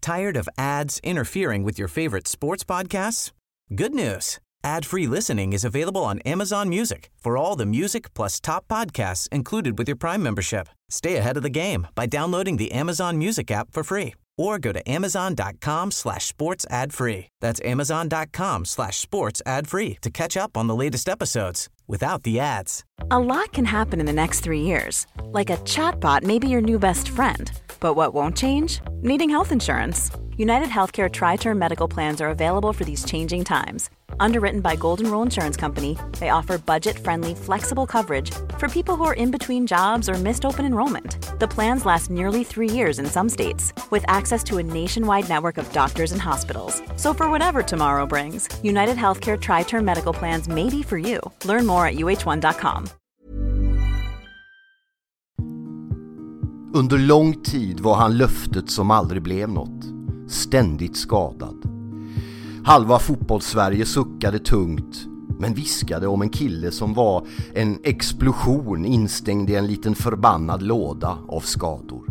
Tired of ads interfering with your favorite sports podcasts? Good news. Ad-free listening is available on Amazon Music for all the music plus top podcasts included with your Prime membership. Stay ahead of the game by downloading the Amazon Music app for free or go to amazon.com/sports ad free. That's amazon.com/sports ad free to catch up on the latest episodes without the ads. A lot can happen in the next 3 years. Like a chatbot may be your new best friend. But what won't change? Needing health insurance. United Healthcare Tri-Term Medical Plans are available for these changing times. Underwritten by Golden Rule Insurance Company, they offer budget-friendly, flexible coverage for people who are in between jobs or missed open enrollment. The plans last nearly 3 years in some states, with access to a nationwide network of doctors and hospitals. So for whatever tomorrow brings, United Healthcare Tri-Term Medical Plans may be for you. Learn more at uh1.com. Under lång tid var han löftet som aldrig blev något. Ständigt skadad. Halva fotbollssverige suckade tungt, men viskade om en kille som var en explosion instängd i en liten förbannad låda av skador.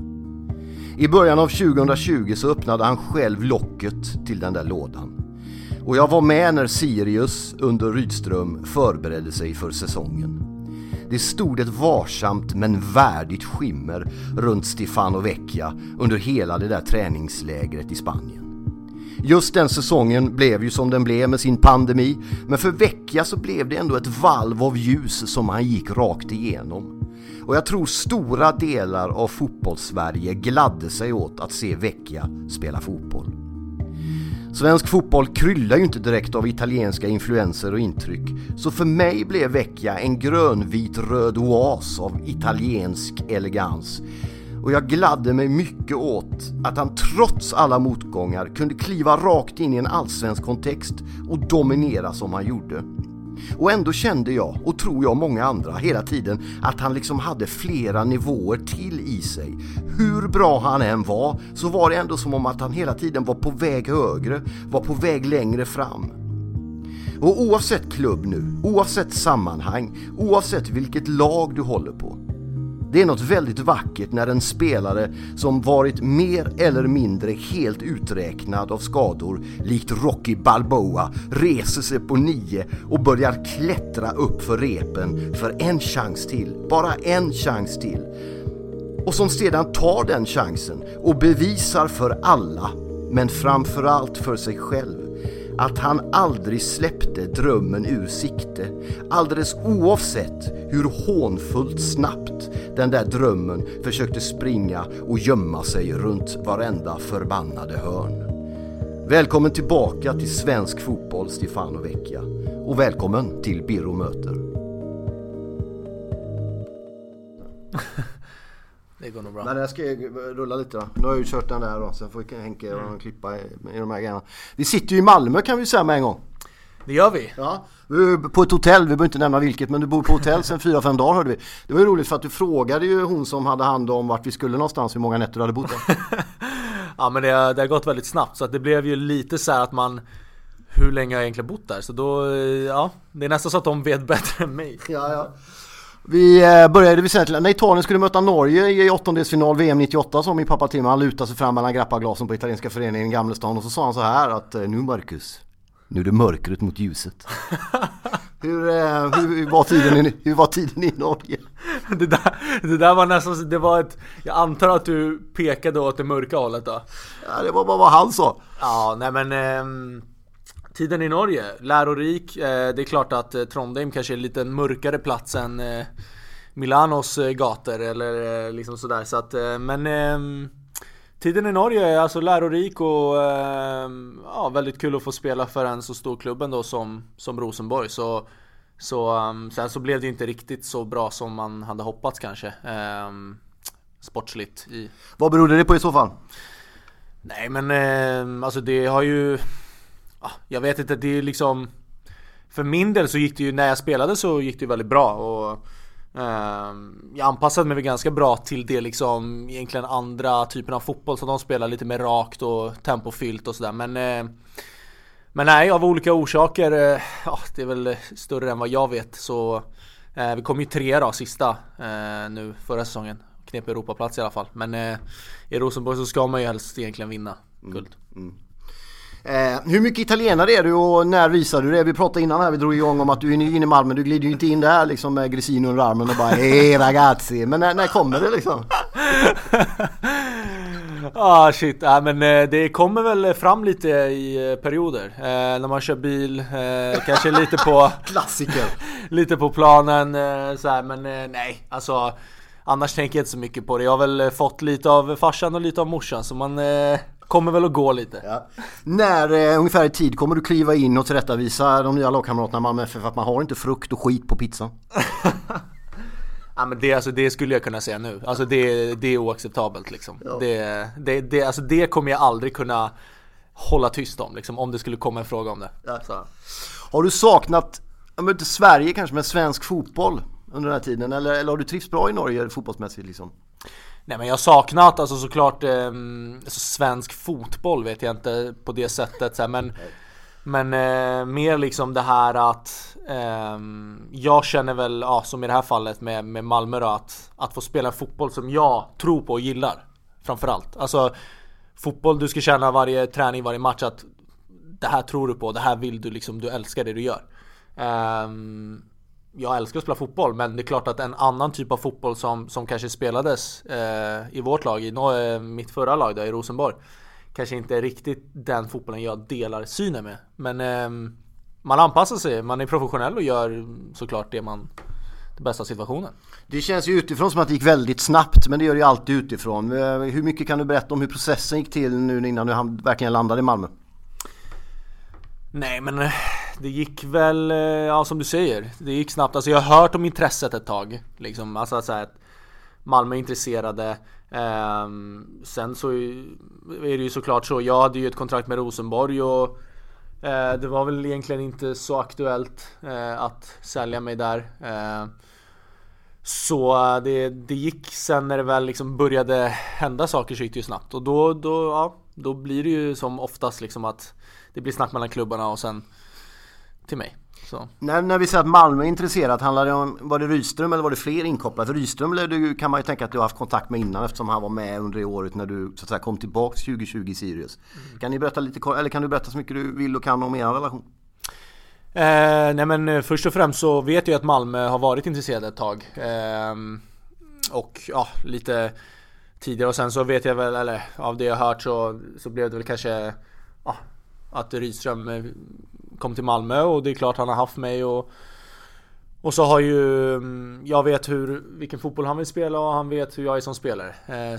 I början av 2020 så öppnade han själv locket till den där lådan. Och jag var med när Sirius under Rydström förberedde sig för säsongen. Det stod ett varsamt men värdigt skimmer runt Stefano Vecchia under hela det där träningslägret i Spanien. Just den säsongen blev ju som den blev med sin pandemi, men för Vecchia så blev det ändå ett valv av ljus som han gick rakt igenom. Och jag tror stora delar av fotbollssverige gladde sig åt att se Vecchia spela fotboll. Svensk fotboll kryllar ju inte direkt av italienska influenser och intryck, så för mig blev Vecchia en grönvit röd oas av italiensk elegans. Och jag gladde mig mycket åt att han trots alla motgångar kunde kliva rakt in i en allsvensk kontext och dominera som han gjorde. Och ändå kände jag, och tror jag många andra hela tiden, att han liksom hade flera nivåer till i sig. Hur bra han än var, så var det ändå som om att han hela tiden var på väg högre, var på väg längre fram. Och oavsett klubb nu, oavsett sammanhang, oavsett vilket lag du håller på, det är något väldigt vackert när en spelare som varit mer eller mindre helt uträknad av skador, likt Rocky Balboa, reser sig på 9 och börjar klättra upp för repen för en chans till, bara en chans till. Och som sedan tar den chansen och bevisar för alla, men framförallt för sig själv, att han aldrig släppte drömmen ur sikte, alldeles oavsett hur hånfullt snabbt den där drömmen försökte springa och gömma sig runt varenda förbannade hörn. Välkommen tillbaka till svensk fotboll, Stefano Vecchia, och välkommen till Birro möter. Det går nog bra. Men jag ska rulla lite då. Nu har jag ju kört den där då, sen får Henke och klippa i de här grejerna. Vi sitter ju i Malmö, kan vi säga med en gång. Det gör vi. Ja, vi är på ett hotell, vi behöver inte nämna vilket, men du bor på hotell sen 4-5 dagar hörde vi. Det var ju roligt för att du frågade ju hon som hade hand om vart vi skulle någonstans, hur många nätter du hade bott där. Ja, men det har gått väldigt snabbt, så att det blev ju lite så här att man, hur länge har jag egentligen bott där? Så då, ja, det är nästan så att de vet bättre än mig. Ja. Vi började väsentligen när Italien skulle möta Norge i åttondelsfinal VM 98, som min pappa Tim, han lutade sig fram mellan grappaglasen på italienska föreningen i Gamlestan, och så sa han så här att nu Marcus, nu är det mörkret mot ljuset. Hur var tiden i Norge? Det där var nästan, det var ett, jag antar att du pekade åt det mörka hållet då. Ja, det var bara vad han sa. Ja, nej men tiden i Norge, lärorik. Det är klart att Trondheim kanske är en lite mörkare plats än Milanos gator eller liksom sådär. Så att, men tiden i Norge är alltså lärorik och ja, väldigt kul att få spela för en så stor klubb ändå som Rosenborg. Sen så blev det inte riktigt så bra som man hade hoppats kanske, sportsligt. Vad berodde det på i så fall? Nej men alltså det har ju, jag vet inte, det är liksom, för min del så gick det ju, när jag spelade så gick det ju väldigt bra och jag anpassade mig väl ganska bra till det liksom, egentligen andra typen av fotboll som de spelar lite mer rakt och tempofyllt och sådär, men nej, av olika orsaker, det är väl större än vad jag vet, så vi kom ju 3 då sista nu förra säsongen, knep Europaplats i alla fall, men i Rosenborg så ska man ju helst egentligen vinna. guld. Hur mycket italienare är du och när visar du det? Vi pratade innan här, vi drog igång om att du är ny in i Malmö. Du glider ju inte in där liksom med Grissino under armen och bara hej ragazzi. Men när kommer det liksom? Shit. Men det kommer väl fram lite i perioder. När man kör bil, kanske lite på klassiker. Lite på planen så här, men nej, alltså annars tänker jag inte så mycket på det. Jag har väl fått lite av farsan och lite av morsan, så man kommer väl att gå lite. Ja. När ungefär i tid kommer du kliva in och tillrättavisa de nya lagkamraterna Malmö FF att man har inte frukt och skit på pizzan? Ja, men det skulle jag kunna säga nu. Alltså det är oacceptabelt liksom. Ja. Det kommer jag aldrig kunna hålla tyst om liksom, om det skulle komma en fråga om det. Ja. Så. Har du saknat, inte Sverige kanske, men svensk fotboll under den här tiden? Eller har du trivts bra i Norge fotbollsmässigt liksom? Nej, men jag har saknat alltså såklart svensk fotboll vet jag inte på det sättet så här, men mer liksom det här att jag känner väl som i det här fallet med Malmö då, att få spela en fotboll som jag tror på och gillar framförallt. Alltså fotboll, du ska känna varje träning, varje match att det här tror du på, det här vill du liksom, du älskar det du gör. Jag älskar att spela fotboll, men det är klart att en annan typ av fotboll som kanske spelades i vårt lag, i mitt förra lag där i Rosenborg, kanske inte är riktigt den fotbollen jag delar synen med. Men man anpassar sig, man är professionell och gör såklart den bästa situationen. Det känns ju utifrån som att det gick väldigt snabbt, men det gör det ju alltid utifrån. Hur mycket kan du berätta om hur processen gick till nu innan du verkligen landade i Malmö? Nej, men det gick väl, som du säger, det gick snabbt. Alltså jag har hört om intresset ett tag liksom, alltså så här, att Malmö är intresserade. Sen så är det ju såklart så, jag hade ju ett kontrakt med Rosenborg och det var väl egentligen inte så aktuellt att sälja mig där. Så det gick sen när det väl liksom började hända saker, så gick det ju snabbt. Och då blir det ju som oftast liksom att det blir snack mellan klubbarna och sen till mig. Så. När vi säger att Malmö är intresserat, handlar det om, var det Rydström eller var det fler inkopplade? För Rydström kan man ju tänka att du har haft kontakt med innan, eftersom han var med under det året när du så att säga kom tillbaka 2020 i Sirius. Kan ni berätta lite, eller kan du berätta så mycket du vill och kan om er relation? Nej, men först och främst så vet jag att Malmö har varit intresserade ett tag. Och lite tidigare, och sen så vet jag väl, eller av det jag har hört så blev det väl kanske att Rydström kom till Malmö, och det är klart han har haft mig och så har ju jag vet vilken fotboll han vill spela och han vet hur jag är som spelare.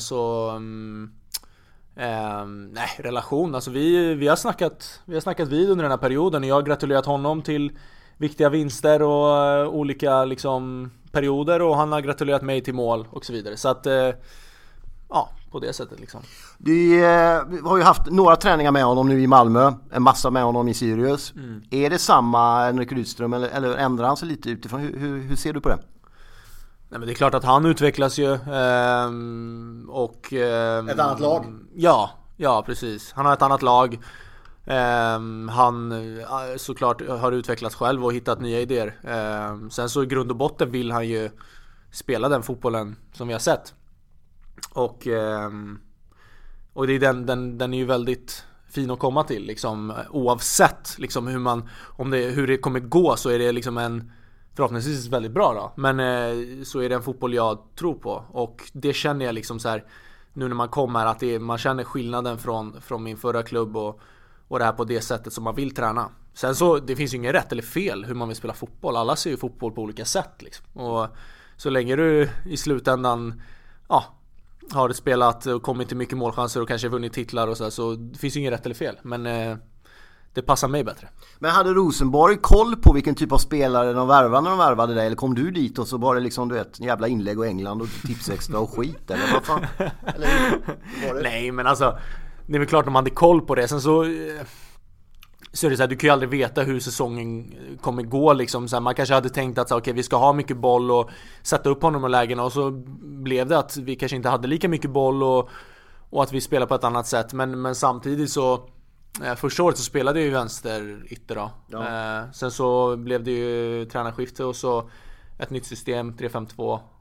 Nej, relation, alltså vi har snackat vid under den här perioden, och jag har gratulerat honom till viktiga vinster och olika liksom perioder, och han har gratulerat mig till mål och så vidare. Så att på det sättet liksom. Du har ju haft några träningar med honom nu i Malmö, en massa med honom i Sirius. Är det samma Henrik Rydström eller ändrar han sig lite utifrån? Hur ser du på det? Nej, men det är klart att han utvecklas ju och ett annat lag? Ja, precis. Han har ett annat lag. Han såklart har utvecklats själv och hittat nya idéer. Sen så i grund och botten vill han ju spela den fotbollen som vi har sett. Och det är den är ju väldigt fin att komma till liksom, oavsett liksom hur det kommer gå, så är det liksom en förhoppningsvis väldigt bra då. Men så är det en fotboll jag tror på, och det känner jag liksom så här nu när man kommer, att man känner skillnaden från min förra klubb och det här på det sättet som man vill träna. Sen så det finns ju inget rätt eller fel hur man vill spela fotboll. Alla ser ju fotboll på olika sätt liksom. Och så länge du i slutändan har spelat och kommit till mycket målchanser och kanske vunnit titlar och så det finns ju inget rätt eller fel. Men det passar mig bättre. Men hade Rosenborg koll på vilken typ av spelare de värvade när de värvade dig? Eller kom du dit och så var det liksom, du vet, jävla inlägg och England och tipsextra och skit? Eller vad fan? Nej, men alltså det är väl klart att man hade koll på det. Sen så är det så här, du kan ju aldrig veta hur säsongen kommer gå liksom. Så här, man kanske hade tänkt att vi ska ha mycket boll och sätta upp honom i lägena, och så blev det att vi kanske inte hade lika mycket boll och att vi spelar på ett annat sätt. Men samtidigt så första året så spelade jag ju vänster ytter då. Ja. Sen så blev det ju tränarskifte och så ett nytt system 3-5-2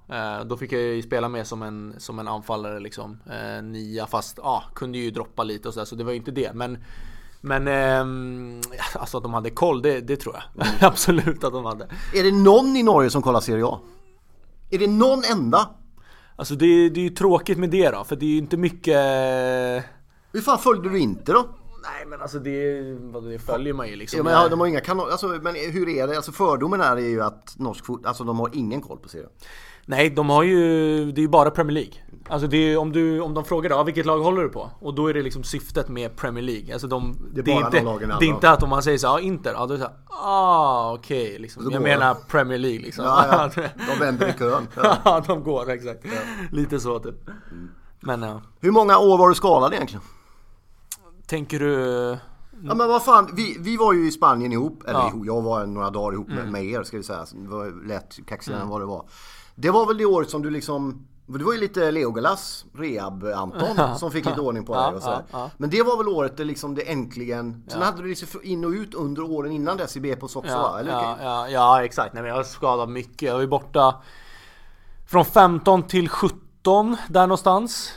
Då fick jag ju spela med som en anfallare liksom, nia, fast kunde ju droppa lite och så det var ju inte det, men alltså att de hade koll, det tror jag absolut att de hade. Är det någon i Norge som kollar Serie A? Är det någon enda? Alltså det är ju tråkigt med det då, för det är ju inte mycket. Hur fan följde du inte då? Nej, men alltså det följer man ju liksom. Ja, men de har inga kanaler, alltså, men hur är det? Alltså fördomen är ju att norsk fotboll, alltså de har ingen koll på serien. Nej, de har ju, det är ju bara Premier League. Alltså det är, om de frågar då, vilket lag håller du på? Och då är det liksom syftet med Premier League. Alltså det är inte att om man säger så Inter, då är det så okej, liksom. Jag menar Premier League liksom. Ja, de vänder i kön. Ja, de går, exakt. Ja. Lite så typ. Men ja. Hur många år var du skadad egentligen? Tänker du? Ja, men vad fan, vi var ju i Spanien ihop, eller jag var några dagar ihop med er, ska vi säga. Det var lätt kaxigare än vad det var. Det var väl det året som du liksom, det var ju lite Legolas, Rehab-Anton som fick lite ordning på det och så. Men det var väl året det liksom det äntligen. Sen hade du liksom in och ut under åren innan dess i BP's också, eller? Ja, exakt. Nej, men jag har skadat mycket. Jag var ju borta från 15 till 17 där någonstans.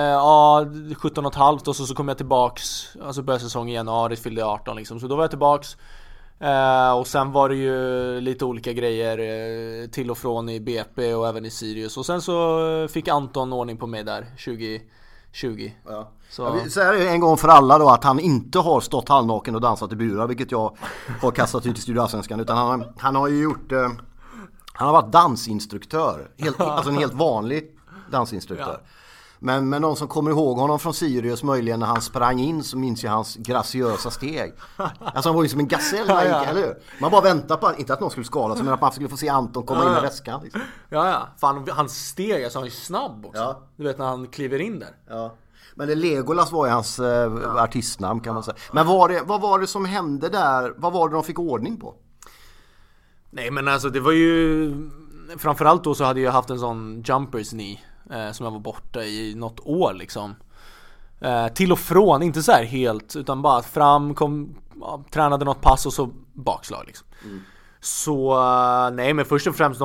17,5 och så kom jag tillbaks. Alltså började säsongen i januari, fyllde jag 18 liksom. Så då var jag tillbaks. Och sen var det ju lite olika grejer till och från i BP och även i Sirius. Och sen så fick Anton ordning på mig där 2020. Ja. Så är det en gång för alla då att han inte har stått halvnaken och dansat i burar, vilket jag har kastat ut i Studioallsvenskan, utan han har ju gjort han har varit dansinstruktör, alltså en helt vanlig dansinstruktör. Ja. Men någon som kommer ihåg honom från Sirius möjligen när han sprang in, så minns jag hans graciösa steg. Alltså han var ju som en gasell när han gick, eller hur? Man bara väntar på, inte att någon skulle skada sig, men att man skulle få se Anton komma in med väskan liksom. Ja. Fan, hans steg, alltså han är snabb också. Ja. Du vet när han kliver in där. Ja. Men det Legolas var ju hans artistnamn, kan man säga. Men vad var det som hände där? Vad var det de fick ordning på? Nej, men alltså det var ju, framförallt då så hade jag haft en sån jumpers knee som jag var borta i något år liksom. Till och från, inte så här helt, utan bara fram, tränade något pass och så bakslag liksom. Så nej, men först och främst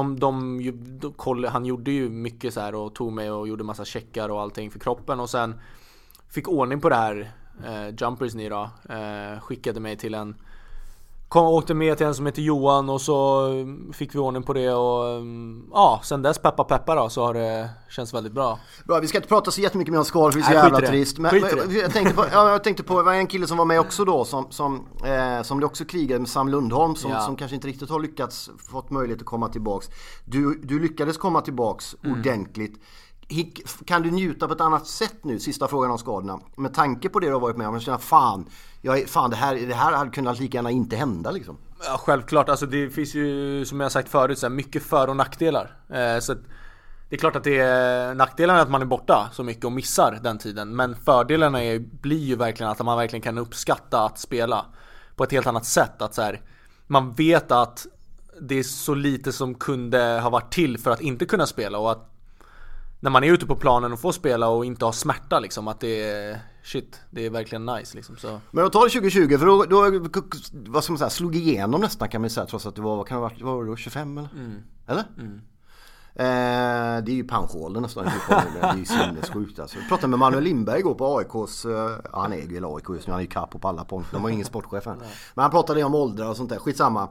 han gjorde ju mycket så här och tog mig och gjorde massa checkar och allting för kroppen, och sen fick ordning på det här jumpers knee då. Skickade mig till åkte med till en som heter Johan, och så fick vi ordning på det, och sen dess peppa då, så har det känts väldigt bra. Bra, vi ska inte prata så jättemycket mer om skador, för det är så jävla trist. Men jag tänkte på var en kille som var med också då, som det också krigade med, Sam Lundholm, som kanske inte riktigt har lyckats fått möjlighet att komma tillbaks. Du lyckades komma tillbaks ordentligt. Kan du njuta på ett annat sätt nu, sista frågan om skadorna, med tanke på det du har varit med om? Jag känner, det här hade kunnat lika gärna inte hända liksom. Ja, självklart, alltså det finns ju, som jag sagt förut, så här, mycket för- och nackdelar. Så det är klart att det är nackdelarna att man är borta så mycket och missar den tiden, men fördelarna blir ju verkligen att man verkligen kan uppskatta att spela på ett helt annat sätt. Att så här, man vet att det är så lite som kunde ha varit till för att inte kunna spela, och att när man är ute på planen och får spela och inte ha smärta liksom, att det är verkligen nice liksom, så. Men då tar det 2020, för då vad ska man säga, slog igenom nästan, kan man säga, trots att det var då 25 eller? Eller? Det är ju pensionen nästan. Det är ju sinnessjukt alltså. Jag pratade med Manuel Lindberg igår på AIKs, han äger ju AIK just nu, han är ju kapp på alla punkter, de har ingen sportchef än. Men han pratade om åldrar och sånt där, skitsamma.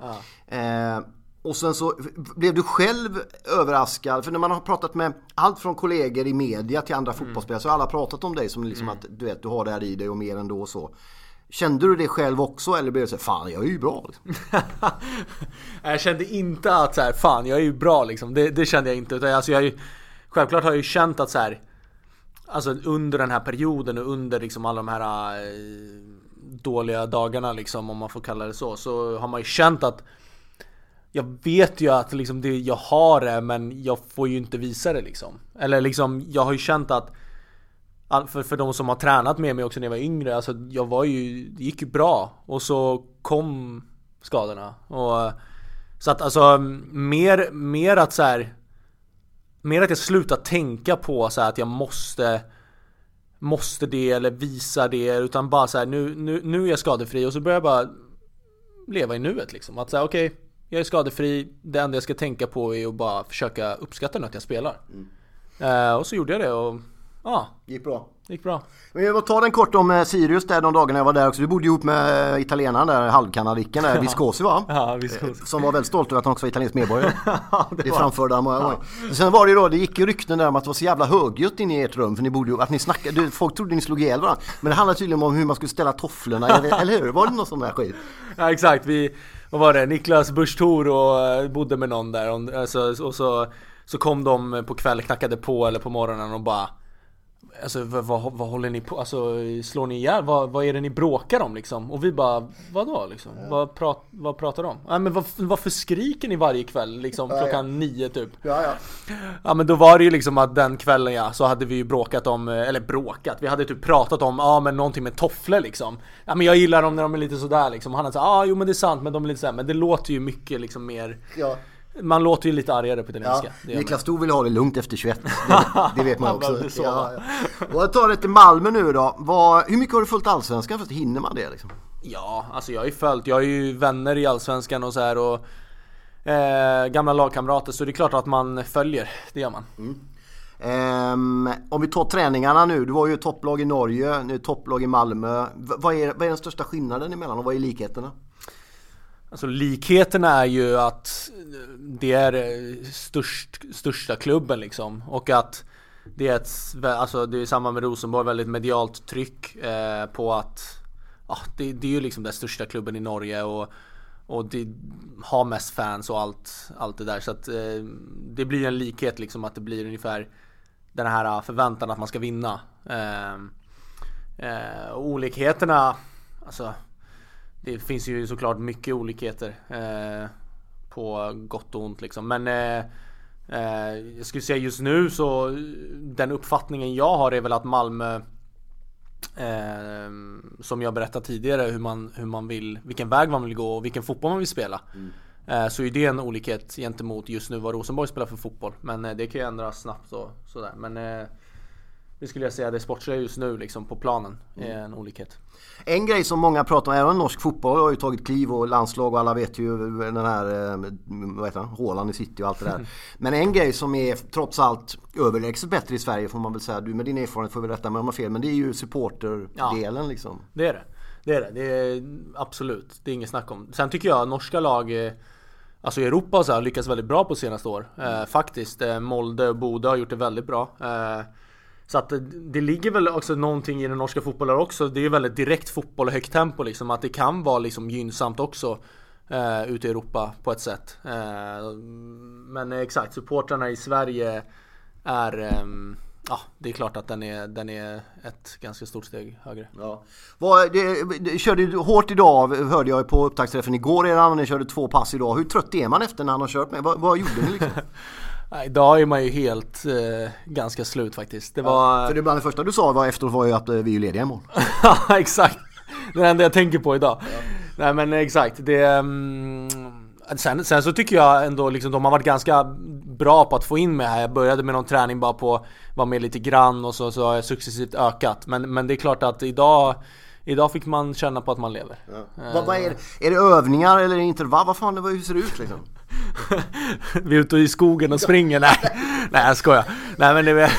Och sen så blev du själv överraskad, för när man har pratat med allt från kollegor i media till andra fotbollsspelare, så har alla pratat om dig som liksom att du vet, du har det här i dig och mer ändå och så. Kände du det själv också, eller blev det så här, fan jag är ju bra liksom? Jag kände inte att så här, fan jag är ju bra liksom. Det kände jag inte, utan alltså självklart har jag ju känt att så här, alltså under den här perioden och under liksom alla de här dåliga dagarna liksom, om man får kalla det så har man ju känt att jag vet ju att liksom jag har det, men jag får ju inte visa det liksom. Eller liksom, jag har ju känt att för de som har tränat med mig också när jag var yngre, alltså det gick ju bra, och så kom skadorna, och så att alltså mer att så här, mer att jag slutar tänka på så här, att jag måste det eller visa det, utan bara så här, nu är jag skadefri, och så börjar jag bara leva i nuet liksom, att säga okej, jag är skadefri. Det enda jag ska tänka på är att bara försöka uppskatta att jag spelar. Och så gjorde jag det och gick bra. Gick bra. Men jag tar den kort om Sirius där de dagarna jag var där också. Du bodde ihop med italienaren där, halvkanadiken där, Viscosi va? Ja, Viscosi. Som var väldigt stolt över att han också var italiensk medborgare. det framförde han många gånger. Sen var det ju då, det gick ju rykten där om att det var så jävla högljutt inne i ert rum. För ni bodde ju, att ni snackade, folk trodde ni slog ihjäl varandra. Men det handlade tydligen om hur man skulle ställa tofflorna, eller hur? Var det någon sån där skit? Ja, exakt. Vad var det? Niklas Busch-Thor och bodde med någon där. Och så kom de på kväll, knackade på eller på morgonen och bara... Alltså vad håller ni på? Alltså slår ni ihjäl? Vad är det ni bråkar om liksom? Och vi bara, vadå liksom? Vad pratar de om? Ja, men varför skriker ni varje kväll liksom klockan 9 typ? Ja men då var det ju liksom att den kvällen så hade vi ju bråkat om, eller bråkat, vi hade typ pratat om men någonting med tofflor liksom. Ja men jag gillar dem när de är lite sådär liksom. Han hade sagt, jo men det är sant men de är lite sådär. Men det låter ju mycket liksom mer... Ja. Man låter ju lite argare på italienska. Niklas Stor vill ha det lugnt efter 21. Det vet man också. Och jag tar det till Malmö nu då. Hur mycket har du följt Allsvenskan? Fast hinner man det liksom? Ja, alltså jag har ju vänner i Allsvenskan och så här och gamla lagkamrater, så det är klart att man följer. Det gör man. Om vi tar träningarna nu. Du var ju topplag i Norge, nu topplag i Malmö. Vad är den största skillnaden emellan och vad är likheterna? Alltså likheterna är ju att det är största klubben liksom, och att det är samma med Rosenborg, väldigt medialt tryck på att det är ju liksom den största klubben i Norge och det har mest fans och allt det där, så att det blir en likhet liksom, att det blir ungefär den här förväntan att man ska vinna. Olikheterna, alltså det finns ju såklart mycket olikheter på gott och ont liksom. Men jag skulle säga just nu så den uppfattningen jag har är väl att Malmö, som jag berättade tidigare, hur man vill, vilken väg man vill gå och vilken fotboll man vill spela. Så är det en olikhet gentemot just nu vad Rosenborg spelar för fotboll. Men det kan ju ändras snabbt och sådär. Men det skulle jag säga, det sportsliga just nu liksom på planen är en olikhet. En grej som många pratar om, även norsk fotboll har ju tagit kliv och landslag och alla vet ju den här, vad heter han, Haaland i City och allt det där. Men en grej som är trots allt överlägset bättre i Sverige får man väl säga, du med din erfarenhet får väl rätta mig om jag har fel, men det är ju supporterdelen liksom. Det är det absolut, det är inget snack om. Sen tycker jag norska lag, alltså i Europa så har lyckats väldigt bra på senaste år. Faktiskt, Molde och Bodø har gjort det väldigt bra. Så att det ligger väl också någonting i den norska fotbollen också. Det är väldigt direkt fotboll och högt tempo liksom, att det kan vara liksom gynnsamt också ute i Europa på ett sätt. Men exakt, supportrarna i Sverige är det är klart att den är ett ganska stort steg högre. Ja. Det körde ju hårt idag, hörde jag på upptaktsträffen igår redan, och ni körde 2 pass idag. Hur trött är man efter när han har kört med? Vad gjorde ni liksom? Idag är man ju helt ganska slut faktiskt. Det var... För det bland det första du sa efteråt var ju att vi är lediga imorgon. Ja, exakt. Det är det enda jag tänker på idag. Ja. Nej men exakt. Det, sen så tycker jag ändå liksom, de har varit ganska bra på att få in mig här. Jag började med någon träning bara på var med lite grann och så har jag successivt ökat. Men det är klart att idag fick man känna på att man lever. Ja. Vad är det öövningar eller intervall? Hur ser det ut liksom? Vi är ute i skogen och springer. Nej jag skojar. Nej men det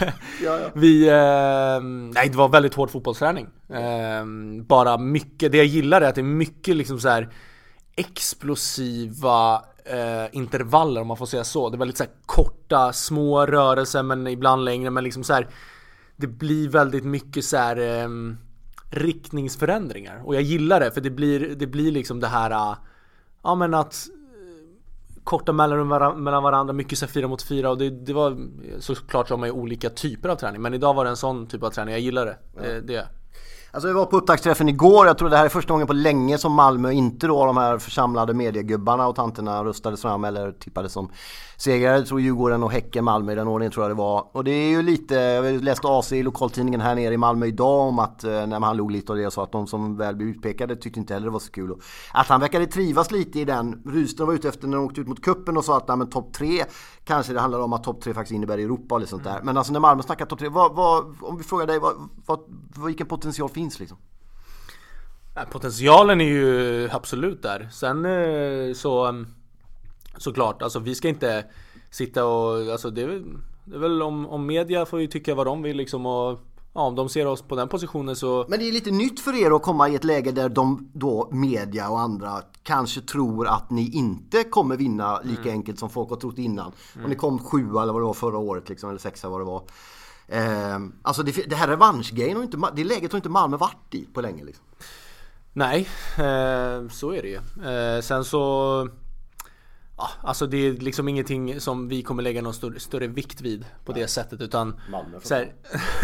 det var väldigt hård fotbollsträning. Bara mycket. Det jag gillar är att det är mycket liksom så här explosiva intervaller, om man får säga så. Det är väldigt så här korta, små rörelser, men ibland längre, men liksom så här, det blir väldigt mycket så här riktningsförändringar, och jag gillar det, för det blir liksom det här men att korta mellan varandra, mycket så 4 mot 4, och det var såklart som är olika typer av träning, men idag var det en sån typ av träning, jag gillar det. Det. Alltså vi var på upptaktsträffen igår, jag tror det här är första gången på länge som Malmö inte då de här församlade mediegubbarna och tanterna röstades fram eller tippades som segrare. Jag tror Djurgården och Häcken, Malmö i den ordningen tror jag det var. Och det är ju lite, jag läste AC i lokaltidningen här nere i Malmö idag om att när man låg lite och det, så att de som väl blev utpekade tyckte inte heller det var så kul. Och att han verkade trivas lite i den. Rydström var ute efter när de åkte ut mot kuppen och sa att men topp 3, kanske det handlar om att topp 3 faktiskt innebär Europa eller sånt där. Men alltså när Malmö snackar topp 3, om vi frågar dig, vilken potential finns liksom? Potentialen är ju absolut där. Sen så såklart, alltså vi ska inte sitta och, alltså det är väl om media får ju tycka vad de vill liksom, och ja, om de ser oss på den positionen så... Men det är lite nytt för er att komma i ett läge där de då, media och andra, kanske tror att ni inte kommer vinna lika enkelt som folk har trott innan. Och ni kom 7 eller vad det var förra året liksom, eller 6 vad det var. Alltså det här revanschgrejen och inte, det läget har inte Malmö varit i på länge liksom. Nej, så är det ju. Sen så... Ja, alltså det är liksom ingenting som vi kommer lägga någon större vikt vid på det sättet, utan så här,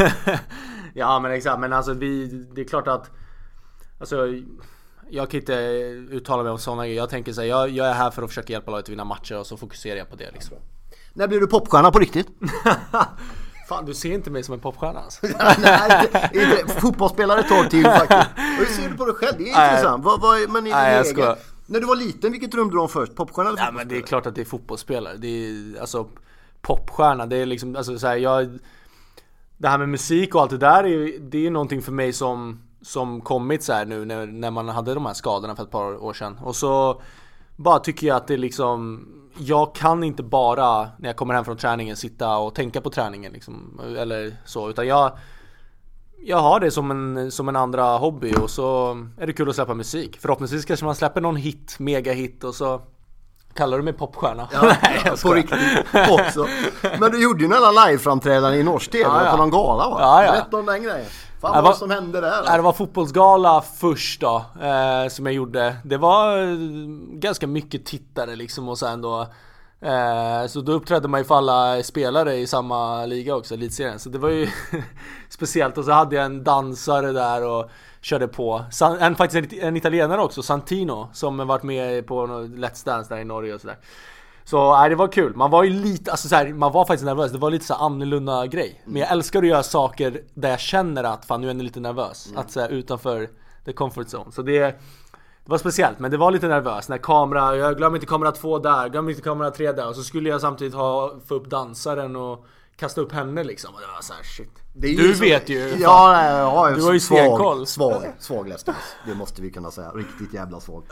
ja men exakt, men alltså det är klart att alltså jag kan inte uttala mig om sådana grejer. Jag tänker så här, jag är här för att försöka hjälpa laget att vinna matcher, och så fokuserar jag på det liksom. När blir du popstjärna på riktigt? Fan, du ser inte mig som en popstjärna alltså. Nej, inte fotbollsspelare ett tag till faktiskt. Hur ser du på dig själv? Det är intressant. Men när du var liten, vilket drömde du om först? Popstjärna eller fotbollsspelare? Ja, men det är klart att det är fotbollsspelare. Det är alltså popstjärna, det är liksom alltså så här, det här med musik och allt det där det är någonting för mig som kommit så här nu när man hade de här skadorna för ett par år sedan. Och så bara tycker jag att det liksom, jag kan inte bara när jag kommer hem från träningen sitta och tänka på träningen liksom, eller så, utan jag har det som en andra hobby, och så är det kul att släppa musik. Förhoppningsvis kanske man släpper någon megahit och så kallar du mig popstjärna. Ja, nej, på riktigt också. Men du gjorde ju en live-framträdande i norsk TV på någon gala, va? Ja. Berätta om den grejen. Fan, vad som hände där? Det var fotbollsgala först då, som jag gjorde. Det var ganska mycket tittare liksom, och sen då så då uppträdde man ju för alla spelare i samma liga också, elitserien. Så det var ju speciellt. Och så hade jag en dansare där och körde på. Faktiskt en italienare också, Santino, som varit med på Let's Dance där i Norge och sådär. Så det var kul. Man var ju lite, alltså så här, man var faktiskt nervös. Det var lite så här annorlunda grej. Men jag älskar att göra saker där jag känner att fan, nu är jag lite nervös. Att så här, utanför the comfort zone. Så det var speciellt, men det var lite nervös när jag glömde inte kamera 2 där, glömde inte kamera 3 där, och så skulle jag samtidigt få upp dansaren och kasta upp henne liksom, och det var så här, shit. Du vet ju. Ja, du har ju stenkoll. Svag läsning. Det måste vi kunna säga. Riktigt jävla svag.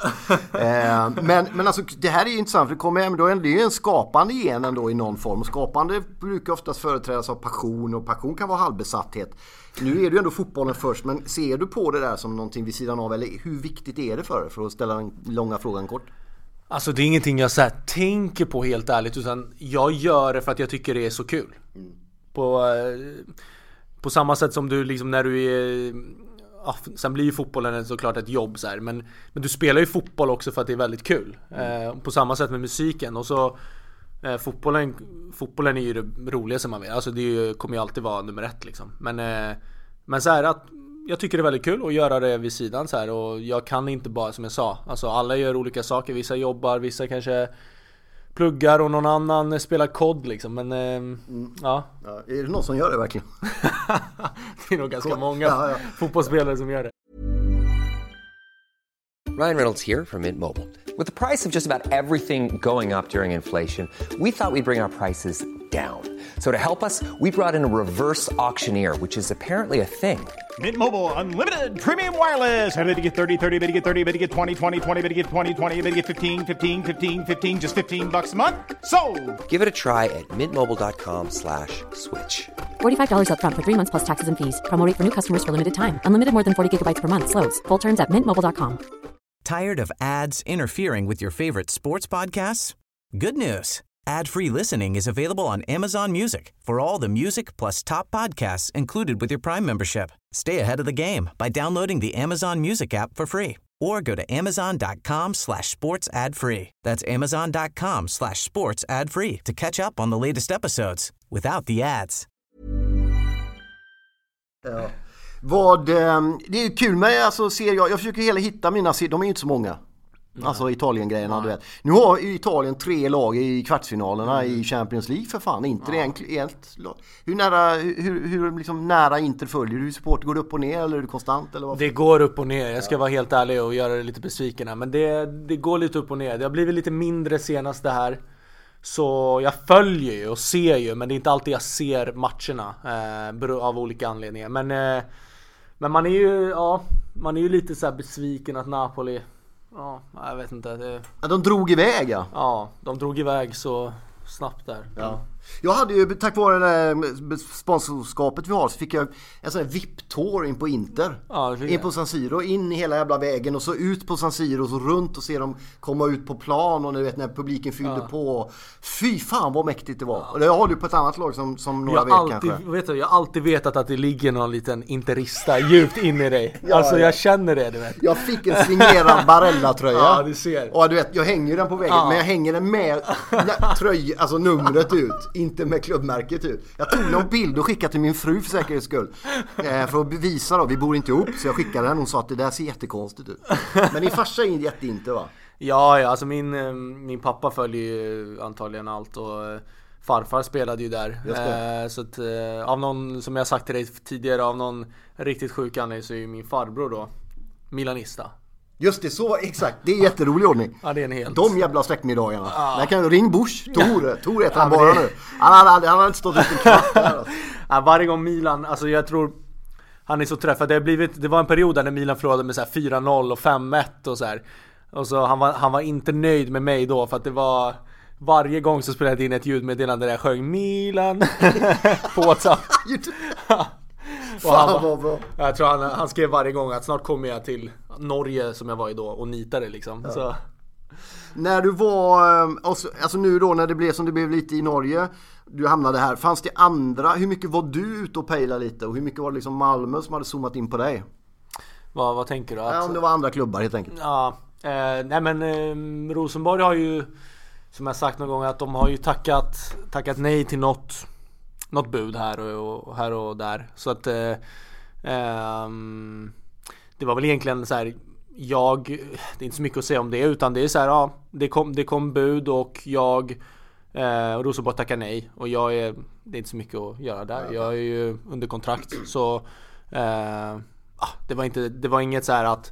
Men alltså, det här är ju intressant, för det kommer ändå, det är ju en skapande gen ändå i någon form. Skapande brukar oftast företrädas av passion, och passion kan vara halvbesatthet. Nu är det ju ändå fotbollen först, men ser du på det där som någonting vid sidan av, eller hur viktigt är det för att ställa den långa frågan kort? Alltså det är ingenting jag så här tänker på helt ärligt, utan jag gör det för att jag tycker det är så kul. På samma sätt som du liksom när du är, sen blir ju fotbollen såklart ett jobb så här, men du spelar ju fotboll också för att det är väldigt kul. På samma sätt med musiken, och så fotbollen är ju det roligaste man vet. Alltså kommer ju alltid vara nummer 1 liksom. Men så här att jag tycker det är väldigt kul att göra det vid sidan så här, och jag kan inte bara, som jag sa, alltså alla gör olika saker. Vissa jobbar, vissa kanske pluggar, och någon annan spelar kod liksom, men ja. Är det någon som gör det verkligen? Det är nog ganska många fotbollsspelare som gör det. Ryan Reynolds here from Mint Mobile. With the price of just about everything going up during inflation, we thought we'd bring our prices down. So to help us, we brought in a reverse auctioneer, which is apparently a thing. Mint Mobile Unlimited Premium Wireless. How to get 30, 30, bit to get 30, bit to get 20, 20, 20, bit to get 20, 20, bit to get 15, 15, 15, 15, just $15 a month? Sold! Give it a try at mintmobile.com/switch. $45 up front for 3 months plus taxes and fees. Promo rate for new customers for limited time. Unlimited more than 40 gigabytes per month. Slows full terms at mintmobile.com. Tired of ads interfering with your favorite sports podcasts? Good news. Ad-free listening is available on Amazon Music for all the music plus top podcasts included with your Prime membership. Stay ahead of the game by downloading the Amazon Music app for free, or go to amazon.com/sports ad free. That's amazon.com/sports ad free to catch up on the latest episodes without the ads. Ja. Det är kul med, alltså, ser jag försöker hela hitta mina, de är ju inte så många. Alltså Italien-grejerna, du vet. Nu har Italien 3 lag i kvartsfinalerna i Champions League, för fan. Inte det enkelt. Hur liksom nära Inter följer du? Hur support, går det upp och ner, eller är det konstant? Eller vad? Det går upp och ner. Jag ska vara helt ärlig och göra det lite besviken här, men det går lite upp och ner. Det har blivit lite mindre senast det här. Så jag följer ju och ser ju, men det är inte alltid jag ser matcherna av olika anledningar. Men man är ju lite så här besviken att Napoli Ja, jag vet inte. Ja, de drog iväg, ja. Ja, de drog iväg så snabbt där. Ja. Jag hade ju, tack vare det sponsorskapet vi har, så fick jag en sån här VIP-tour in på Inter. Ja, in på San Siro, in hela jävla vägen och så ut på San Siro och så runt och se dem komma ut på plan och ni vet när publiken fyllde på. Fy fan vad mäktigt det var. Och det har du på ett annat lag som några vet kanske. Jag har alltid vetat att det ligger någon liten interista djupt in i dig. Alltså jag känner det, du vet. Jag fick en signerad Barella-tröja. Ja, du ser. Och du vet, jag hänger den på väggen, men jag hänger den med tröja, alltså numret ut, inte med klubbmärket ut. Jag tog någon bild och skickade till min fru för säkerhets skull. För att bevisa då, vi bor inte ihop, så jag skickade den och hon sa att det där ser jättekonstigt ut. Men din farsa är jätteinte, va? Ja, alltså min pappa följer ju antagligen allt och farfar spelade ju där. Så att av någon, som jag sagt till dig tidigare, av någon riktigt sjuk anledning så är ju min farbror då milanista. Just det, så exakt. Det är jätterolig ordning. Ja, det är en helt... De jävla släktmiddagarna. Där kan du ring Bush, Tor heter han bara nu. Han har inte stått ut en kvart där. Alltså. Ja, varje gång Milan, alltså jag tror han är så träffad. Det var en period där när Milan förlorade med så här 4-0 och 5-1 och så här. Och så han var inte nöjd med mig då, för att det var varje gång så spelade jag in ett ljudmeddelande där jag sjöng Milan på WhatsApp. Och jag tror han skrev varje gång att snart kommer jag till Norge som jag var i då och nitade liksom. Ja. Så. När du var, alltså nu då när det blev som det blev lite i Norge, du hamnade här, fanns det andra, hur mycket var du ute och pejlade lite och hur mycket var det liksom Malmö som hade zoomat in på dig? Vad tänker du? Om det var andra klubbar helt enkelt. Ja, nej men Rosenborg har ju, som jag sagt någon gång, att de har ju tackat nej till något bud här och där. Så att det var väl egentligen så här, det är inte så mycket att säga om det, utan det är så här, ja, det kom bud och Rosenborg tackar nej och det är inte så mycket att göra där. Jag är ju under kontrakt, så det var inget så här att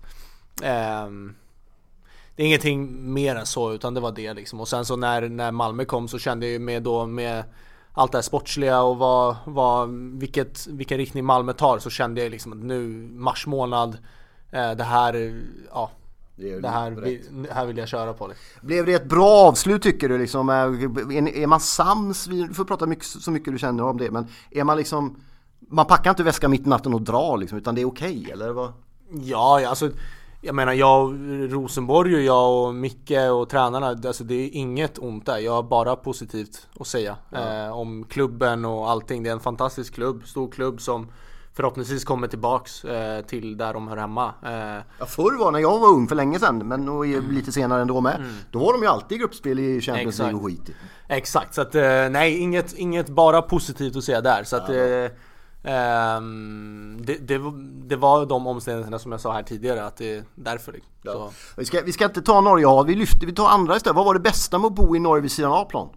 det är ingenting mer än så, utan det var det liksom. Och sen så när Malmö kom så kände jag ju med allt det här sportsliga och vilken riktning Malmö tar, så kände jag liksom att nu mars månad det här vill jag köra på det. Blev det ett bra avslut tycker du liksom? Är man sams? Du får prata så mycket du känner om det, men är man liksom, man packar inte väskan mitt i natten och drar liksom, utan det är okej, eller vad? Ja, alltså jag menar, Rosenborg och jag och Micke och tränarna, alltså det är inget ont där. Jag har bara positivt att säga om klubben och allting. Det är en fantastisk klubb, stor klubb som förhoppningsvis kommer tillbaks till där de hör hemma. Ja, förr var när jag var ung för länge sedan, men lite senare ändå med. Då var de ju alltid i gruppspel i Champions League och skit. Exakt, så att nej, inget bara positivt att säga där. Så att det var de omständigheterna som jag sa här tidigare, att det är därför. Så. Vi ska inte ta Norge, vi tar andra istället. Vad var det bästa med att bo i Norge vid sidan av plan?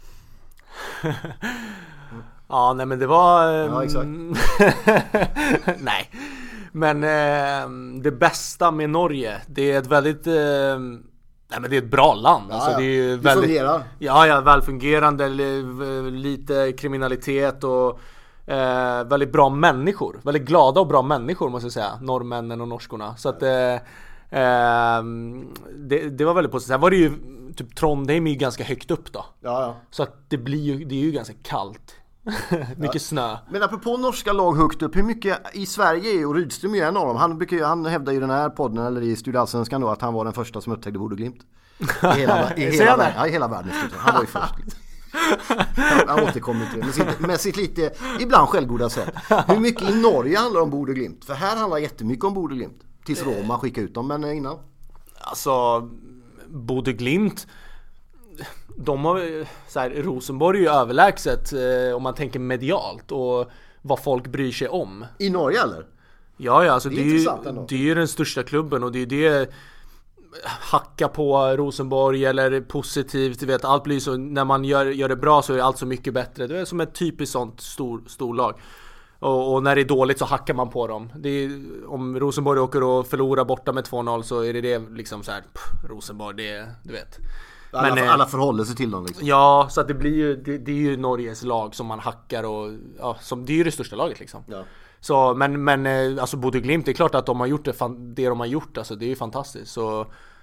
Ja, nej men det var ja, exakt. nej. Men det bästa med Norge, det är ett väldigt nej, men det är ett bra land. Ja, alltså, ja. Det är ju det fungerar. Ja, välfungerande, lite kriminalitet och väldigt bra människor. Väldigt glada och bra människor, måste jag säga. Norrmännen och norskorna. Så att det var väldigt positivt. Sen var det ju typ Trondheim är ju ganska högt upp då. Ja. Så att det är ju ganska kallt. Mycket snö. Men apropå norska lag högt upp, hur mycket i Sverige är, och Rydström är ju en av dem, han hävdar ju i den här podden eller i Studio Allsvenskan då att han var den första som upptäckte Bodø Glimt i hela världen. Han var ju först. Han återkommer till det med sitt lite ibland självgoda sätt. Hur mycket i Norge handlar om Bodø Glimt? För här handlar jättemycket om Bodø Glimt tills Roma skickar ut dem, men innan. Alltså Bodø Glimt, de har så här, Rosenborg är ju överlägset om man tänker medialt och vad folk bryr sig om. I Norge eller? Ja, alltså det är ju den största klubben och det är det, hacka på Rosenborg eller positivt, du vet, allt blir så, när man gör det bra så är allt så mycket bättre. Det är som ett typiskt sånt storlag. Och när det är dåligt så hackar man på dem. Om Rosenborg åker och förlorar borta med 2-0 så är det liksom så här, Rosenborg, du vet. Alla förhåller sig till dem liksom. Ja, så att det blir ju det är ju Norges lag som man hackar och det är ju det största laget liksom. Ja. Så men alltså Bodø Glimt, det är klart att de har gjort det de har gjort, alltså det är ju fantastiskt. Så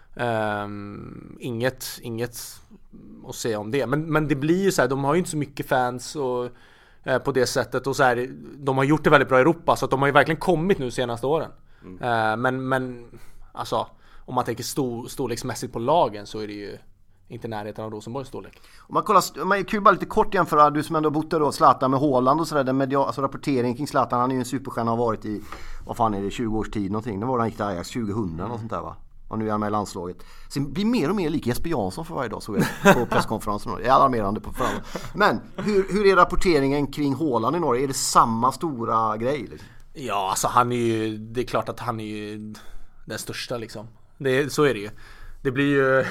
Inget att säga om det. Men det blir ju så här, de har ju inte så mycket fans och på det sättet, och så här, de har gjort det väldigt bra i Europa, så att de har ju verkligen kommit nu senaste åren. Men alltså, om man tänker storleksmässigt på lagen, så är det ju inte närheten av Rosenborgs storlek. Om man kollar, man kan ju bara lite kort jämföra, du som ändå bott där då, Zlatan med Haaland och sådär, alltså rapportering kring Zlatan, han är ju en superstjärna, har varit i, vad fan är det, 20 års tid någonting, det var han gick till Ajax 2000 och sånt där va. Och nu är han med i landslaget. Så det blir mer och mer lik Jesper Jansson för varje dag, så är det på presskonferensen. Det är alarmerande på förhand. Men hur är rapporteringen kring Haaland i Norge? Är det samma stora grej? Liksom? Ja, alltså det är klart att han är ju den största liksom. Så är det ju. Det blir ju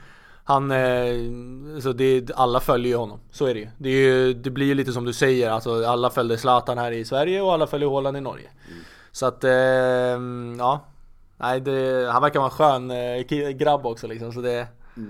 alla följer ju honom. Så är det ju. Det blir ju lite som du säger, alltså alla följde Zlatan här i Sverige och alla följer Haaland i Norge. Så att ja. Nej, han verkar vara en skön grabb också liksom, så det...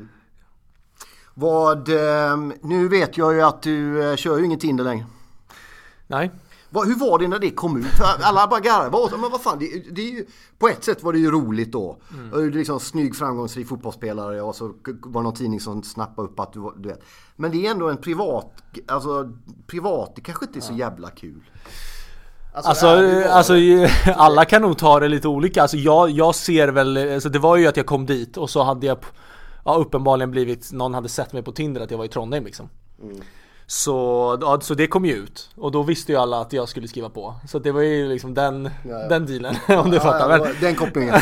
Nu vet jag ju att du kör ju inget Tinder längre. Nej. Hur var det när det kom ut? För alla bara garvade. Men vad fan, det är ju, på ett sätt var det ju roligt då. Liksom snygg, framgångsrik fotbollsspelare, och så var det någon tidning som snappade upp att du vet. Men det är ändå en privat, det kanske inte är så jävla kul. Alltså alla kan nog ta det lite olika. Alltså jag ser väl, alltså det var ju att jag kom dit och så hade jag uppenbarligen någon hade sett mig på Tinder att jag var i Trondheim liksom. Så det kom ju ut, och då visste ju alla att jag skulle skriva på. Så det var ju liksom den dealen, om du fattar. Den kopplingen.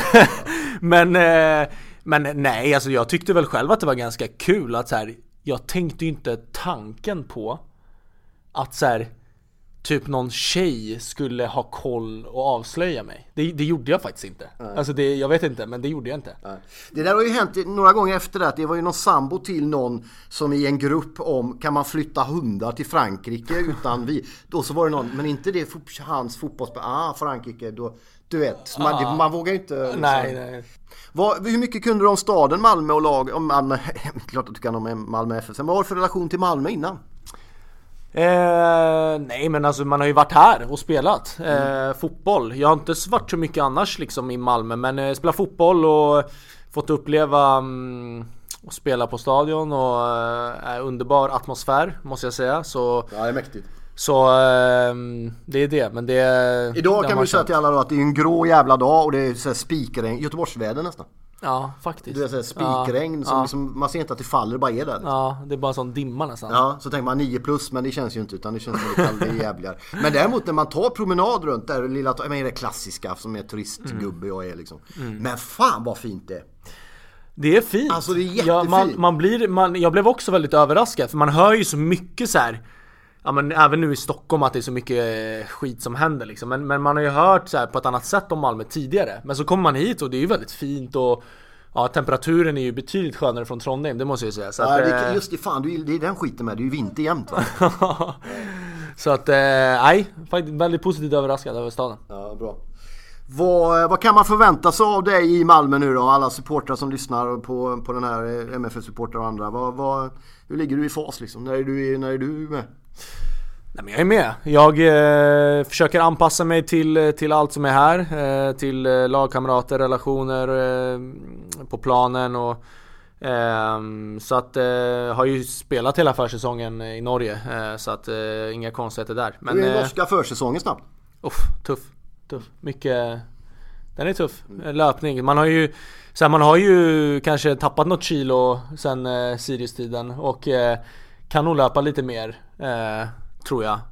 Men nej, alltså jag tyckte väl själv att det var ganska kul att så här, jag tänkte ju inte tanken på att så här, typ någon tjej skulle ha koll och avslöja mig. Det gjorde jag faktiskt inte. Alltså jag vet inte, men det gjorde jag inte. Det där har ju hänt några gånger efter det. Det var ju någon sambo till någon som i en grupp om, kan man flytta hundar till Frankrike utan vi. Då så var det någon, men inte det hans fotbollsspelare. Frankrike, då, du vet. Man vågar ju inte... Liksom. Nej. Hur mycket kunde du om staden Malmö och lag? Om Malmö, klart att du kan om Malmö FF. Vad var det för relation till Malmö innan? Nej, men alltså man har ju varit här och spelat fotboll. Jag har inte varit så mycket annars liksom i Malmö, men spelat fotboll och fått uppleva och spela på stadion, och underbar atmosfär måste jag säga. Så ja, det är mäktigt. Så det är det, men det idag kan vi säga till alla då att det är en grå jävla dag och det är så här spikregn, Göteborgsväder nästan. Ja, faktiskt. Det är så här spikregn som liksom, man ser inte att det faller, bara är där. Liksom. Ja, det är bara en sån dimma nästan. Ja, så tänker man 9+, men det känns ju inte, utan det känns som det kallt, det är jävligare. Men däremot när man tar promenad runt där, det klassiska som är turistgubbe jag är liksom. Men fan vad fint det är. Det är fint. Alltså det är jättefint. Jag blev också väldigt överraskad, för man hör ju så mycket så här. Ja, men även nu i Stockholm att det är så mycket skit som händer liksom. Men man har ju hört så här på ett annat sätt om Malmö tidigare. Men så kommer man hit och det är ju väldigt fint, och ja, temperaturen är ju betydligt skönare från Trondheim, det måste jag säga. Så att, just det, fan, det är den skiten med, det är ju vinter jämt va? Så att, nej, faktiskt väldigt positivt överraskad över staden. Ja, bra. Vad kan man förvänta sig av dig i Malmö nu då? Alla supportrar som lyssnar på den här MFF-supportrar och andra. Hur ligger du i fas liksom? När är du med? Nej, men jag är med. Jag försöker anpassa mig till allt som är här. Till lagkamrater, relationer på planen. Och, så att har ju spelat hela försäsongen i Norge. Så att inga konstigheter där. Men, hur är norska försäsongen snabbt? Tuff. Mycket. Den är tuff. Löpning. Man har ju kanske tappat något kilo sen Sirius-tiden. Och kan nog löpa lite mer. Tror jag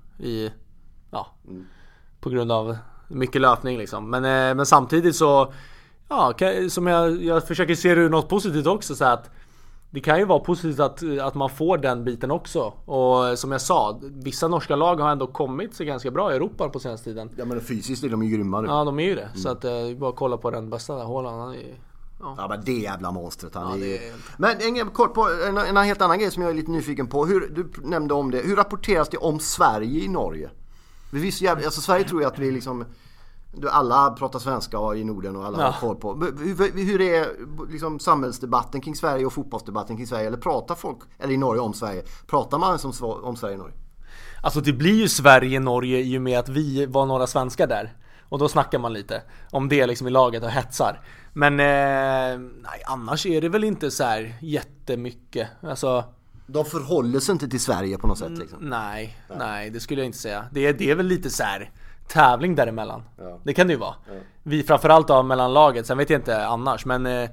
på grund av mycket löpning liksom. Men samtidigt så som jag försöker se det ur något positivt också, så att det kan ju vara positivt att man får den biten också. Och som jag sa, vissa norska lag har ändå kommit sig ganska bra i Europa på senaste tiden. Ja, men fysiskt är de ju grymma nu. Ja, de är ju det. Så att bara kolla på den bästa där, Haaland. Ja, men det jävla monstret han är. Men kort på en helt annan grej som jag är lite nyfiken på. Du nämnde om det. Hur rapporteras det om Sverige i Norge? Alltså Sverige tror jag att vi liksom, alla pratar svenska i Norden och alla har koll på. Hur är liksom samhällsdebatten kring Sverige och fotbollsdebatten kring Sverige? Eller pratar folk i Norge om Sverige? Pratar man om Sverige i Norge? Alltså det blir ju Sverige-Norge i och med att vi var några svenskar där. Och då snackar man lite om det liksom i laget och hetsar. Men nej, annars är det väl inte så här jättemycket. Alltså, de förhåller sig inte till Sverige på något sätt liksom. Nej, det skulle jag inte säga. Det är väl lite så här tävling däremellan. Ja. Det kan det ju vara. Ja. Vi framförallt av mellanlaget, sen vet jag inte annars. Men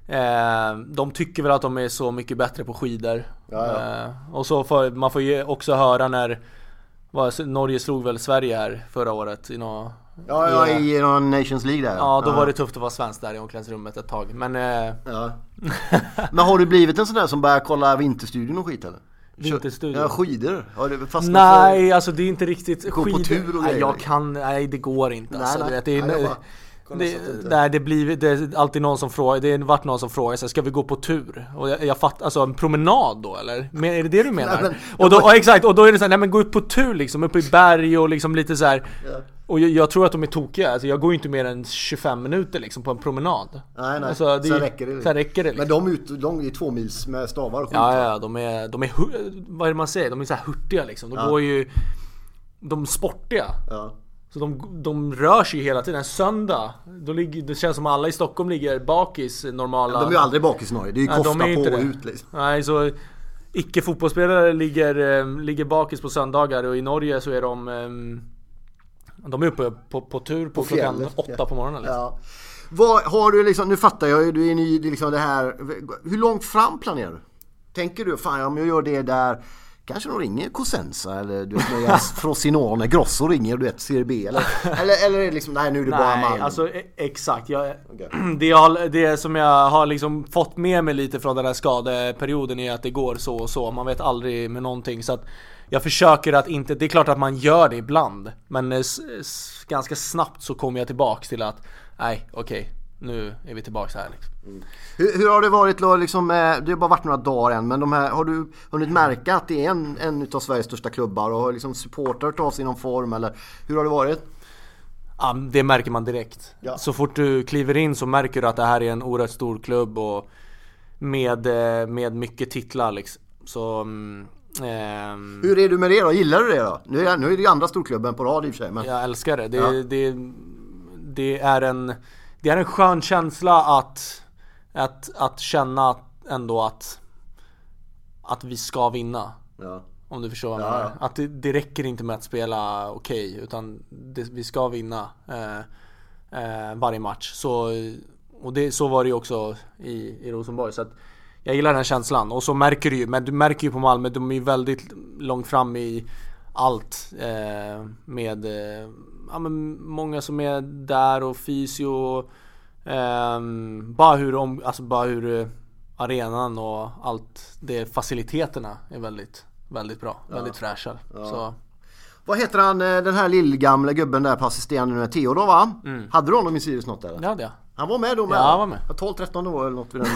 de tycker väl att de är så mycket bättre på skidor. Och så man får ju också höra när Norge slog väl Sverige här förra året i någon Nations League där. Ja, då var det tufft att vara svensk där i omklädningsrummet ett tag. Men Men har du blivit en sån där som börjar kolla Vinterstudion och skit eller? Vinterstudion? Ja, skidor. Har du fastnat nej, alltså det är inte riktigt gå på tur och grejer. Nej, det går inte. Nej, alltså, det är alltid någon som frågar. Det har varit någon som frågar så ska vi gå på tur? Och jag fattar, alltså en promenad då eller? Men är det du menar? Nej, men, exakt, och då är det så här, nej men gå upp på tur liksom, upp i berg och liksom lite så här. Ja. Och jag tror att de är tokiga. Alltså jag går ju inte mer än 25 minuter liksom på en promenad. Nej, alltså, så räcker det. Så räcker det liksom. Men de är 2 mils med stavar och skit. Ja, de är vad är det man säger? De är så här hurtiga liksom. De går ju de sportiga. Ja. Så de rör sig hela tiden. En söndag, det känns som alla i Stockholm ligger bakis normala. Ja, de är ju aldrig bakis i Norge. Det är ju kofta på och ut liksom. Nej, så icke-fotbollsspelare ligger bakis på söndagar. Och i Norge så är de är uppe på tur på klockan 8 på morgonen liksom. Ja. Vad har du liksom, nu fattar jag ju, du är ny liksom det här. Hur långt fram planerar du? Tänker du, fan om jag gör det där, kanske de ringer Cosenza eller du vet Frosinone, Grosso ringer du vet Serie B eller är det liksom nej nu är det bara man. Alltså exakt. Det som jag har liksom fått med mig lite från den här skadeperioden är att det går så och så. Man vet aldrig med någonting så att jag försöker att inte, det är klart att man gör det ibland, men ganska snabbt så kommer jag tillbaks till att nej, okej, nu är vi tillbaks här liksom. Hur har det varit då liksom, det har bara varit några dagar än, men har du hunnit märka att det är en av Sveriges största klubbar och har liksom supportrar ta sig i någon form eller hur har det varit? Ja, det märker man direkt. Ja. Så fort du kliver in så märker du att det här är en oerhört stor klubb och med mycket titlar liksom. Så hur är du med det då? Gillar du det då? Nu är det ju andra storklubben på rad i och för sig, men jag älskar det. Det är en skön känsla att känna ändå att vi ska vinna. Ja. Om du förstår vad jag menar. Att det räcker inte med att spela okej, utan vi ska vinna varje match. Så var det ju också i Rosenborg. Så att jag gillar den känslan. Och så märker du märker ju på Malmö, de är ju väldigt långt fram i allt med många som är där och fysio, bara hur arenan och allt det, faciliteterna är väldigt, väldigt bra, väldigt fräscha. Ja. Så. Vad heter han, den här lillgamla gubben där på assisterande nu, Theodor va? Hade du honom i Sirius något eller? Ja, det. Han var med då med? Ja, han var med. 12-13 år eller något vid den.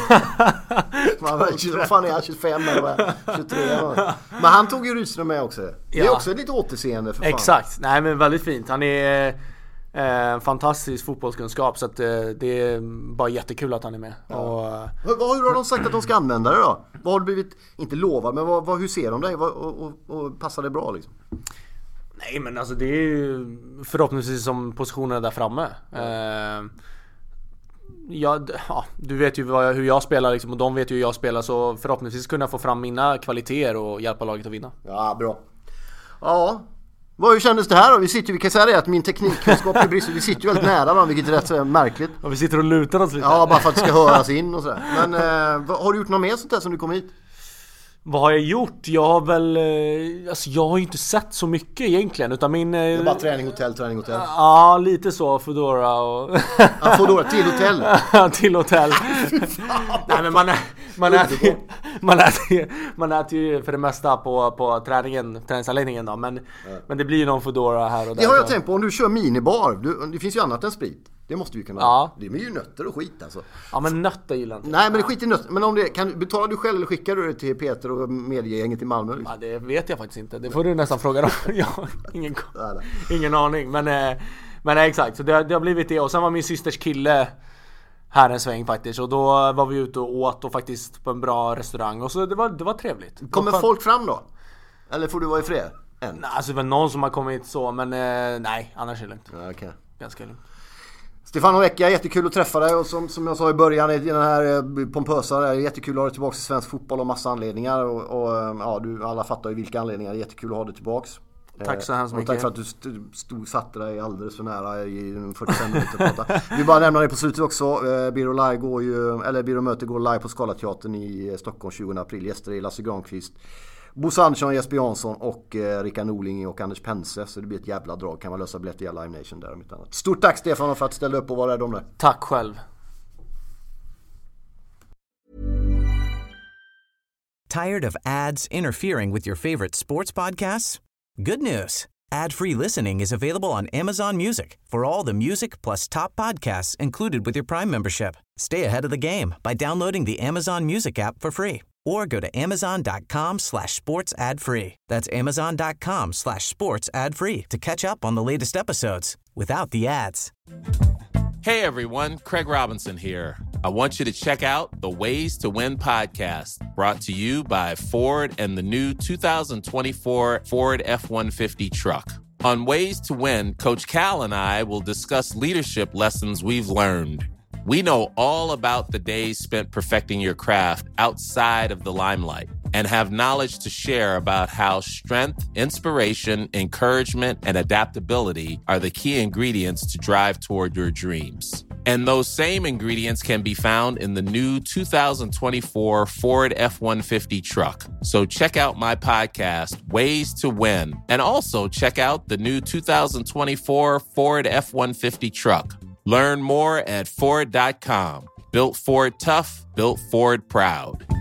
Vad fan är han? 25 eller 23 år. Men han tog ju Rydström med också. Det är också lite återseende för fan. Exakt, nej men väldigt fint. Han är fantastisk fotbollskunskap, så att det är bara jättekul att han är med. Ja. Och hur har de sagt att de ska använda det då? Vad har du blivit, inte lovat, men hur ser de dig? Och passar det bra liksom? Nej men alltså det är ju förhoppningsvis som positionerna där framme. Du vet ju hur jag spelar liksom, och de vet ju hur jag spelar, så förhoppningsvis kunna få fram mina kvaliteter och hjälpa laget att vinna. Ja, bra. Ja. Hur kändes det här då? Vi kan säga det att min teknikkunskap i Bryssel, vi sitter ju väldigt nära varandra, vilket är rätt så märkligt. Och vi sitter och lutar oss lite. Ja, bara för att det ska höras in och sådär. Men har du gjort något mer sånt där som du kom hit? Vad har jag gjort? Jag har väl jag har ju inte sett så mycket egentligen, utan min det är bara träning hotell. Ja, lite så, Foodora och Foodora till hotell. Till hotell. Nej, men man äter ju för det mesta på träningsanläggningen då, men det blir ju någon Foodora här och där. Det har jag tänkt på, om du kör minibar, det finns ju annat än sprit. Det måste vi kunna. Ja. Det är ju nötter och skit alltså. Ja, men nötter gillar inte. Nej, men det skit i nötter. Men om det betalar du själv eller skickar du det till Peter och mediegänget i Malmö liksom? Ja, det vet jag faktiskt inte. Det får du nästan fråga dem. Jag har ingen aning, men exakt. Så det har blivit det, och sen var min systers kille här en sväng faktiskt, och då var vi ute och åt och faktiskt på en bra restaurang, och så det var trevligt. Kommer folk fram då? Eller får du vara i fred? Nej, alltså det var någon som har kommit så, men nej, annars är det lugnt. Ja, okay. ganska lugnt. Stefano Vecchia, jättekul att träffa dig, och som jag sa i början i den här pompösa, det är jättekul att ha dig tillbaka i svensk fotboll av massa anledningar, och ja, alla fattar ju vilka anledningar. Det är jättekul att ha dig tillbaks. Tack så hemskt mycket. Tack för att du satte dig alldeles för nära i 45 minuter att prata. Vi bara nämner det på slutet också. Birro möte går live på Scalateatern i Stockholm 20 april. Gäster är Lasse Granqvist, Bosse Andersson, Jesper Jansson och Rickard Norling och Anders Pense. Så det blir ett jävla drag. Kan man lösa biljetter i Live Nation där om inte annat. Stort tack Stefan för att ställa upp och vara rädd om det. Tack själv. Tired of ads interfering with your favorite sports podcasts? Good news. Ad-free listening is available on Amazon Music for all the music plus top podcasts included with your Prime membership. Stay ahead of the game by downloading the Amazon Music app for free or go to amazon.com/sports ad free. That's amazon.com/sports ad free to catch up on the latest episodes without the ads. Hey everyone, Craig Robinson here. I want you to check out the Ways to Win podcast, brought to you by Ford and the new 2024 Ford F-150 truck. On Ways to Win, Coach Cal and I will discuss leadership lessons we've learned. We know all about the days spent perfecting your craft outside of the limelight and have knowledge to share about how strength, inspiration, encouragement, and adaptability are the key ingredients to drive toward your dreams. And those same ingredients can be found in the new 2024 Ford F-150 truck. So check out my podcast, Ways to Win, and also check out the new 2024 Ford F-150 truck. Learn more at Ford.com. Built Ford tough, built Ford proud.